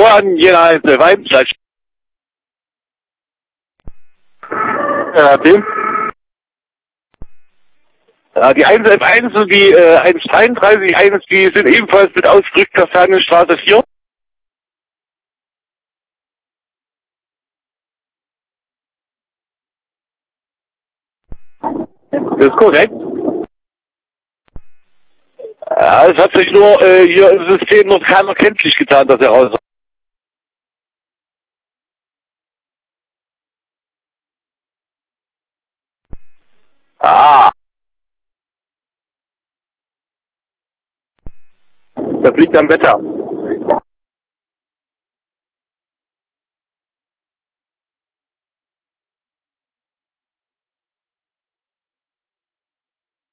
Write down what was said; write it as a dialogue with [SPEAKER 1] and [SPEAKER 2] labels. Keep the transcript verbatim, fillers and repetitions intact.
[SPEAKER 1] Voran Jena eins elf eins, gleich. Ja, dem. Ja, die eins elf eins und die äh, eins dreiunddreißig eins, die sind ebenfalls mit Ausdruck Kastanienstraße vier. Das ist korrekt. Ja, es hat sich nur äh, hier im System noch keiner kenntlich getan, dass er raus. Ah, das liegt am Wetter.